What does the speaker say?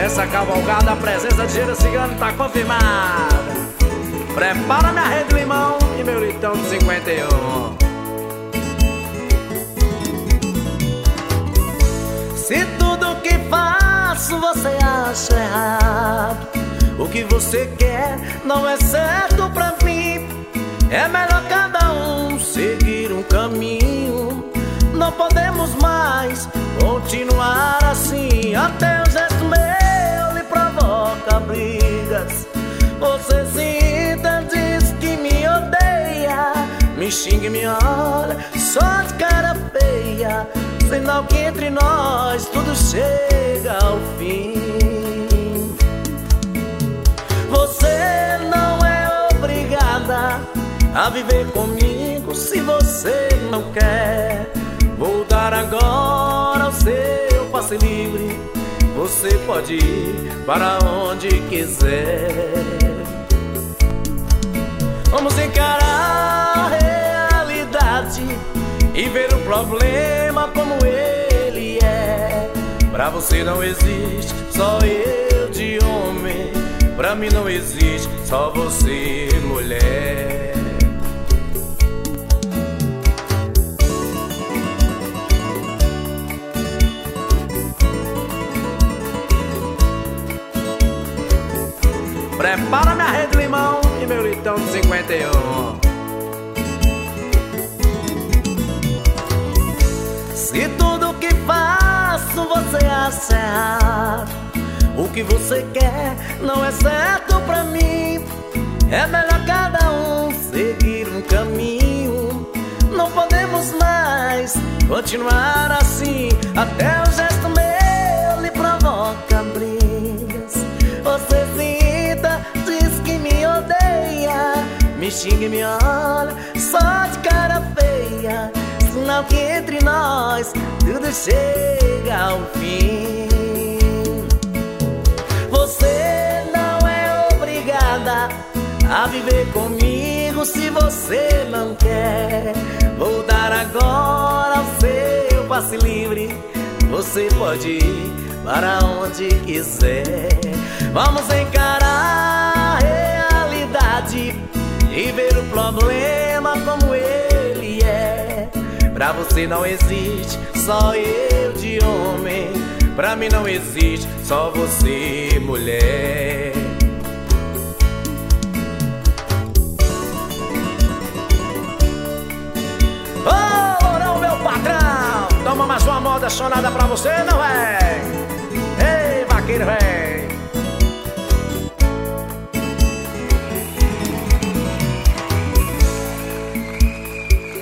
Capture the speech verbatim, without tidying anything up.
Essa cavalgada, a presença de Gira Cigano tá confirmada. Prepara minha rede de limão e meu litão de cinquenta e um. Se tudo que faço você acha errado, o que você quer não é certo pra mim, é melhor cada um seguir um caminho. Não podemos mais continuar assim. Até o gesto meu lhe provoca brigas. Você sinta, diz que me odeia, me xinga e me olha só de cara feia, sinal que entre nós tudo chega ao fim. Você não é obrigada a viver comigo se você não quer. Vou dar agora o seu passe livre. Você pode ir para onde quiser. Vamos encarar a realidade e ver o problema como ele é. Pra você não existe só eu de homem, pra mim não existe só você, mulher. Prepara minha rede de limão e meu litão de cinquenta e um. Se tudo que faço você acha errado, o que você quer não é certo pra mim, é melhor cada um seguir um caminho. Não podemos mais continuar assim. Até o gesto meu lhe provoca brigas. Você sinta, diz que me odeia, me xinga e me olha só de cara feia, sinal que entre nós tudo chega ao fim. Você não é obrigada a viver comigo se você não quer. Vou dar agora o seu passe livre. Você pode ir para onde quiser. Vamos encarar a realidade e ver o problema como ele é. Pra você não existe só eu de homem, pra mim não existe só você, mulher. Ô, Lourão, meu patrão, toma mais uma moda sonada pra você, não é? Ei, vaqueiro velho.